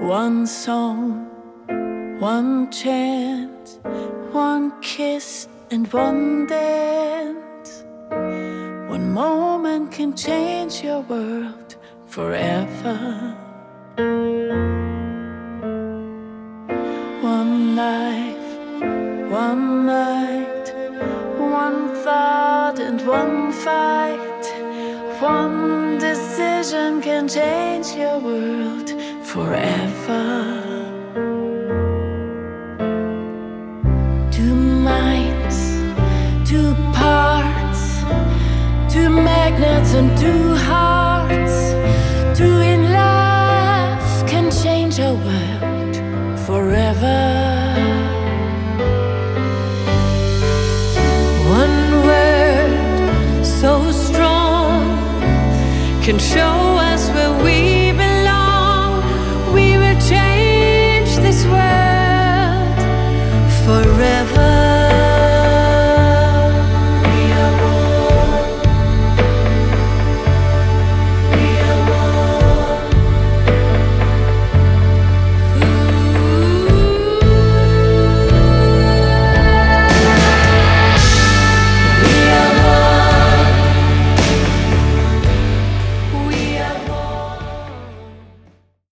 One song, one chant, one kiss and one dance. One moment can change your world forever. One life, one night, one thought and one fight. One decision can change your world forever. Two minds, two parts, two magnets and two hearts. Two in love can change our world forever. One word so strong can show